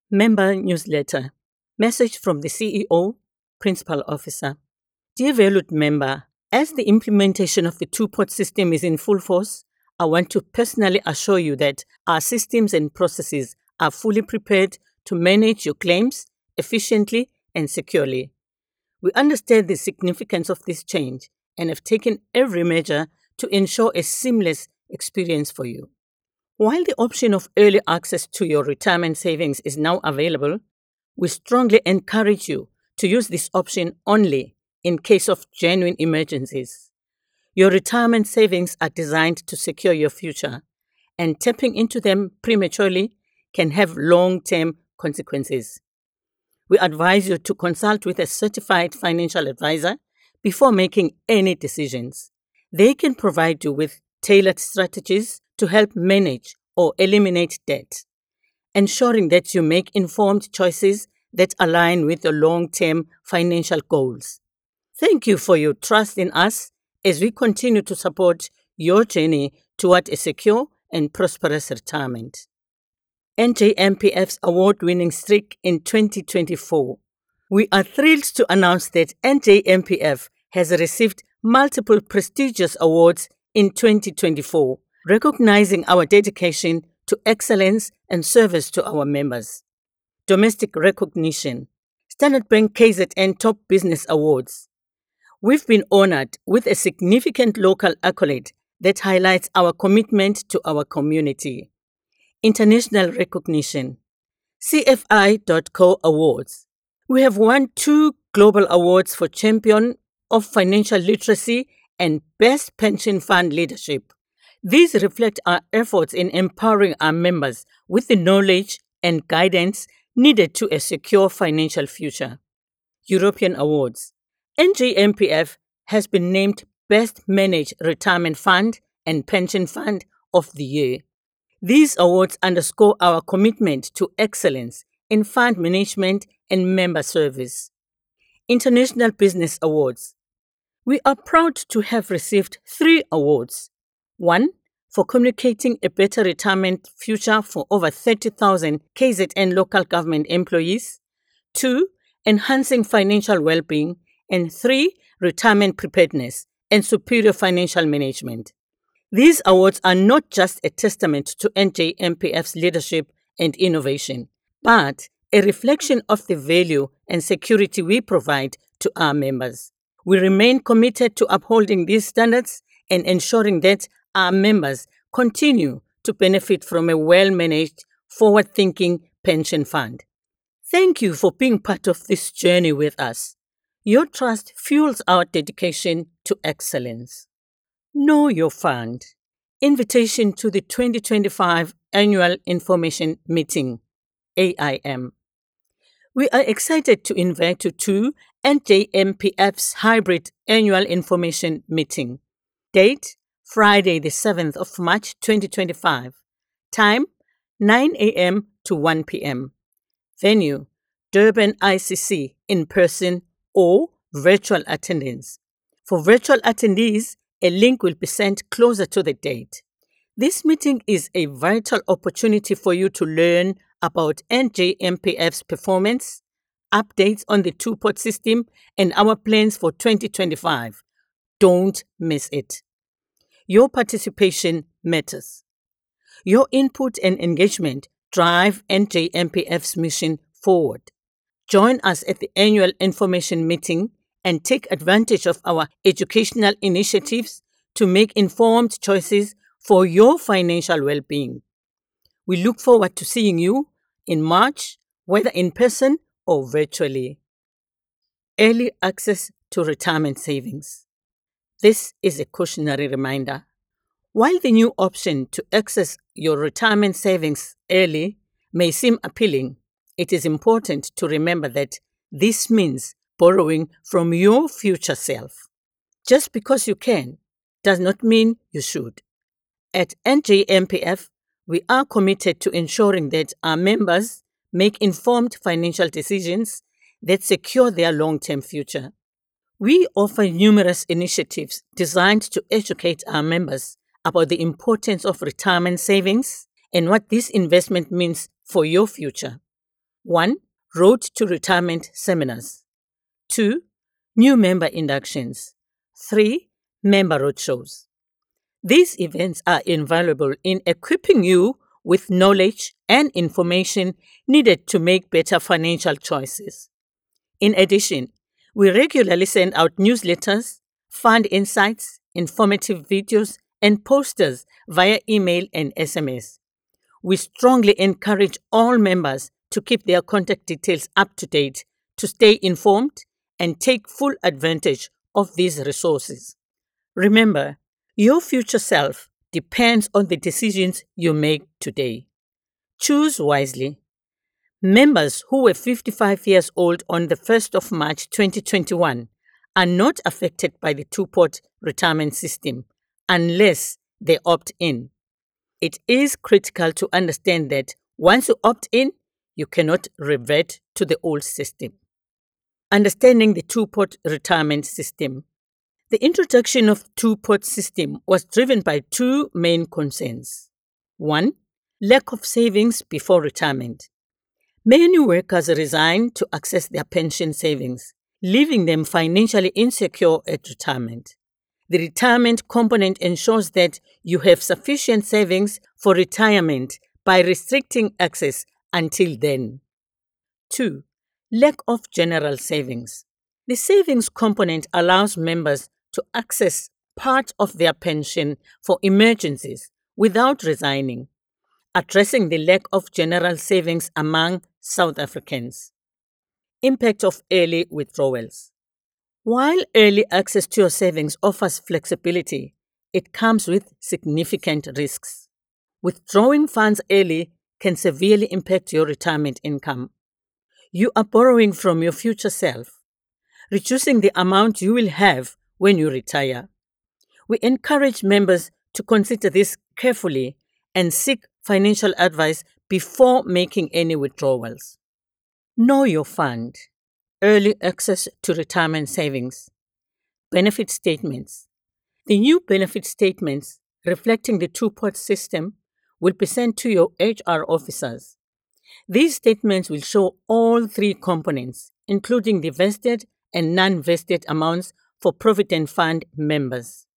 Member Newsletter. Message from the CEO, Principal Officer. Dear valued member, as the implementation of the two-pot system is in full force, I want to personally assure you that our systems and processes are fully prepared to manage your claims efficiently and securely. We understand the significance of this change and have taken every measure to ensure a seamless experience for you. While the option of early access to your retirement savings is now available, we strongly encourage you to use this option only in case of genuine emergencies. Your retirement savings are designed to secure your future, and tapping into them prematurely can have long-term consequences. We advise you to consult with a certified financial advisor before making any decisions. They can provide you with tailored strategies to help manage or eliminate debt, ensuring that you make informed choices that align with your long-term financial goals. Thank you for your trust in us as we continue to support your journey toward a secure and prosperous retirement. NJMPF's award-winning streak in 2024. We are thrilled to announce that NJMPF has received multiple prestigious awards in 2024, recognizing our dedication to excellence and service to our members. Domestic recognition. Standard Bank KZN Top Business Awards. We've been honored with a significant local accolade that highlights our commitment to our community. International recognition. CFI.co Awards. We have won 2 global awards for Champion of Financial Literacy and Best Pension Fund Leadership. These reflect our efforts in empowering our members with the knowledge and guidance needed to a secure financial future. European Awards. NJMPF has been named Best Managed Retirement Fund and Pension Fund of the Year. These awards underscore our commitment to excellence in fund management and member service. International Business Awards. We are proud to have received 3 awards. 1. For communicating a better retirement future for over 30,000 KZN local government employees. 2. Enhancing financial well-being. And 3. Retirement preparedness and superior financial management. These awards are not just a testament to NJMPF's leadership and innovation, but a reflection of the value and security we provide to our members. We remain committed to upholding these standards and ensuring that our members continue to benefit from a well-managed, forward-thinking pension fund. Thank you for being part of this journey with us. Your trust fuels our dedication to excellence. Know Your Fund. Invitation to the 2025 Annual Information Meeting, AIM. We are excited to invite you to NJMPF's Hybrid Annual Information Meeting. Date, Friday the 7th of March 2025. Time, 9 a.m. to 1 p.m. Venue, Durban ICC, in person or virtual attendance. For virtual attendees, a link will be sent closer to the date. This meeting is a vital opportunity for you to learn about NJMPF's performance, updates on the two-pot system, and our plans for 2025. Don't miss it. Your participation matters. Your input and engagement drive NJMPF's mission forward. Join us at the annual information meeting and take advantage of our educational initiatives to make informed choices for your financial well-being. We look forward to seeing you in March, whether in person or virtually. Early access to retirement savings. This is a cautionary reminder. While the new option to access your retirement savings early may seem appealing, it is important to remember that this means borrowing from your future self. Just because you can does not mean you should. At NJMPF, we are committed to ensuring that our members make informed financial decisions that secure their long-term future. We offer numerous initiatives designed to educate our members about the importance of retirement savings and what this investment means for your future. 1. Road to Retirement seminars. 2. New member inductions. 3. Member roadshows. These events are invaluable in equipping you with knowledge and information needed to make better financial choices. In addition, we regularly send out newsletters, fund insights, informative videos, and posters via email and SMS. We strongly encourage all members to keep their contact details up to date to stay informed and take full advantage of these resources. Remember, your future self depends on the decisions you make today. Choose wisely. Members who were 55 years old on the 1st of March 2021 are not affected by the two-pot retirement system unless they opt in. It is critical to understand that once you opt in, you cannot revert to the old system. Understanding the two-pot retirement system. The introduction of two-pot system was driven by two main concerns. 1. Lack of savings before retirement. Many workers resign to access their pension savings, leaving them financially insecure at retirement. The retirement component ensures that you have sufficient savings for retirement by restricting access until then. 2. Lack of general savings. The savings component allows members to access part of their pension for emergencies without resigning, addressing the lack of general savings among South Africans. Impact of early withdrawals. While early access to your savings offers flexibility, it comes with significant risks. Withdrawing funds early can severely impact your retirement income. You are borrowing from your future self, reducing the amount you will have when you retire. We encourage members to consider this carefully and seek financial advice before making any withdrawals. Know your fund. Early access to retirement savings. Benefit statements. The new benefit statements reflecting the two-pot system will be sent to your HR officers. These statements will show all three components, including the vested and non-vested amounts for Provident Fund members.